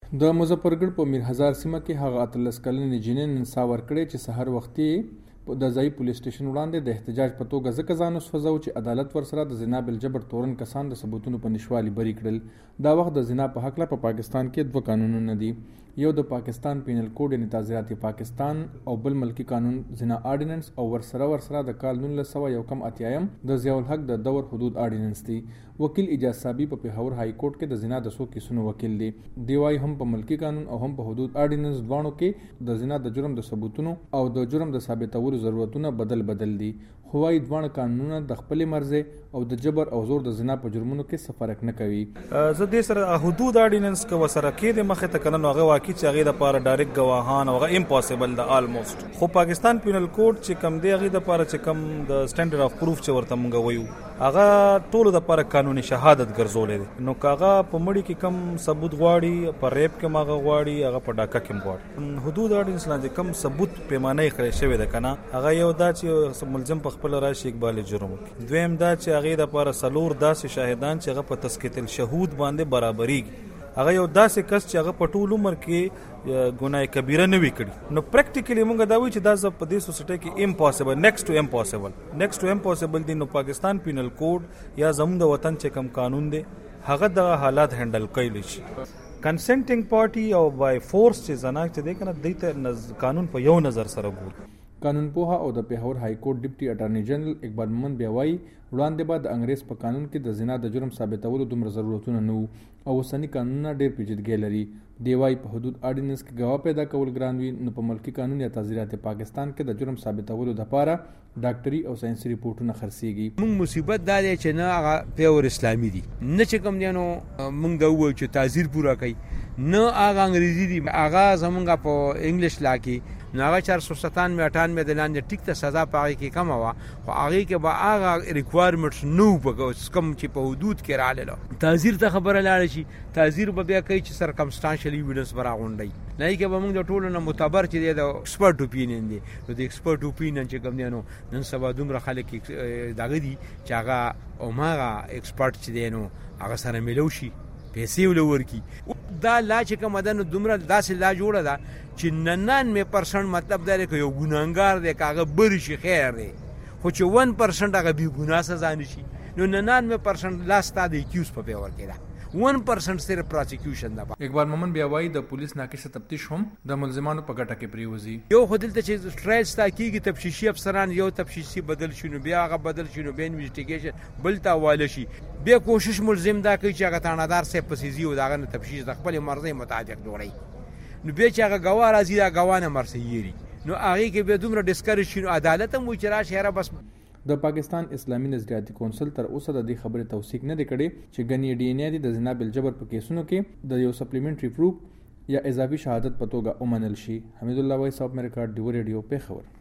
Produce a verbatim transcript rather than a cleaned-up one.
د مظفرګړ په میر هزار سیمه کې هغه اتلس کلنې جنین نن ساه ورکړې چې سحر وختي د ځایي پولیس سټیشن وړاندې د احتجاج په توګه ځکه ځان وسوځو چې عدالت ورسره د زنا بالجبر تورن کسان د ثبوتونو په نشوالي بری کړل. دا وخت د زنا په هکله په پا پاکستان کې دوه قانونونه دي، یو د پاکستان پینل کوډ یعنې تعزیرات پاکستان او بل ملکی قانون زنا آرډیننس او ورسره ورسره د کال نولس سوه یو کم اتیایم د ضیاء الحق د دور حدود آرډیننس دی. وکیل اجاز صابي په پېښور های کورټ کې د زنا د څو کیسونو وکیل دی. دی وايي هم په ملکی قانون او هم په حدود آرډیننس دواړو کې د زنا د جرم د ثبوتونو او د جرم د ثابتولو ضرورتونه بدل بدل دي، خو وايي دواړه قانونونه د خپلې مرزې او د جبر او زور د زنا په جرمونو کې څه فرق نه کوي. زه دې سره حدود آرډیننس کې وسره کې د مخې ته کنه هغه واقعي چې هغه د پاره ډایرکټ گواهان او هغه امپوسیبل د آلموست، خو پاکستان پینل کوډ چې کم دی هغه د پاره چې کم د سټانډرډ اف پروف چې ورته مونږ وایو هغه ټولو د پاره قانوني شهادت ګرځولې دي. نو کاغه په مړی کې کم ثبوت غواړي، په ریپ کې ماغه غواړي، هغه په ډاکا کې غواړي. حدود آرډیننس لاندې کم ثبوت پیمانه خړې شوی ده کنه هغه یو دا چې ملزم په خپل راشي اقبال جرم کوي، دویم دا چې هغه د پاره سلور داسې شاهدان چې هغه په تسکیت الشهود باندې برابرېږي، هغه یو داسې کس چې هغه په ټول عمر کې ګناه کبیره نه وی کړي. نو پریکټیکلی مونږ دا وایو چې دا ز په دې سوسایټي کې امپوسیبل نیکسټ ټو امپوسیبل نیکسټ ټو امپوسیبل دی. نو پاکستان پینل کوډ یا زموږ د وطن چې کم قانون دی هغه د حالات هندل کوي شي. کنسنټینګ پارټي او بای فورس چې زنا چې دی کنه د قانون په یو نظر سره ګوري. قانون پوها او د پېښور های کورټ ډیپټي اټارنی جنرال اقبال مومند بیا وایي وړاندې به د انګریز په قانون کې د زنا د جرم ثابتولو دومره ضرورتونه نه وو او اوسني قانونونه ډېر پیچیدګۍ لري. دی وایي په حدود آرډیننس کې ګواه پیدا کول ګران وي، نو په ملکی قانون یا تعزیرات پاکستان کې د جرم ثابتولو دپاره ډاکټري او ساینسي ریپورټونه خرڅېږي. موږ مصیبت دا دی چې نه هغه پیور اسلامي دي، نه چې کوم دی نو موږ دا ووایو چې تعزیر پوره کوي، نه هغه انګریزي دي، هغه زمونږ په انګلیش لا کې نو هغه چار سو ستانوي اټانوي د لاندې ټیک ته سزا په هغې کې کمه وه، خو هغې کې به هغه ریکوایرمنټس نه وو په کوم چې په حدود کې راغلله. تعزیر ته خبره لاړه شي، تعزیر به بیا کوي چې سرکمسټانشل ایویډنس به راغونډوي، نه یې کې به موږ د ټولو نه معتبر چې دی د ایکسپرټ اوپینین دی، نو د ایکسپرټ اوپینین چې کوم دی نو نن سبا دومره خلک دغه دي چې هغه هماغه ایکسپرټ چې دی نو هغه سره میلو شي پیسې ول ورکی. دا لا چې کوم ده نو دومره داسې لا جوړه ده چې ننانوے پرسنټ مطلب دا دی که یو ګناهګار دی که هغه بری شي خیر دی، خو چې ون پرسنټ هغه بې ګناه سزا نه شي. نو ننانوے پرسنټ لا ستا د اکیوز په پیور کې ده، ون پرسنټ صرف پروسیکیوشن ده. اقبال مومند بیا وایي د پولیس ناقصه تفتیش هم د ملزمانو په ګټه کې پریوزي. یو خو دلته چې ټرایل ستا کېږي تفتیشي افسران یو تفتیشي بدل شي نو بیا هغه بدل شي نو بیا انویسټیګیشن بل ته حواله شي، بیا کوشش ملزم دا کوي چې هغه تاڼهدار صاحب پسې ځي او د هغه نه تفتیش د خپلې مرضۍ مطابق جوړوي، نو بیا چې هغه ګواه راځي دا ګواه نه مرسه یېري، نو هغې کې بیا دومره ډسکرېج شي نو عدالت هم وایي چې راشي یاره بس. د پاکستان اسلامي نظریاتي کونسل تر اوسه د دې خبرې توثیق نه دی کړی چې ګنې ډي ان اے د زنا بالجبر په کیسونو کې د یو سپلیمنټري پروف یا اضافي شهادت په توګه ومنل شي. حمید الله وایس اف امریکا ډیو ریډیو پېښور.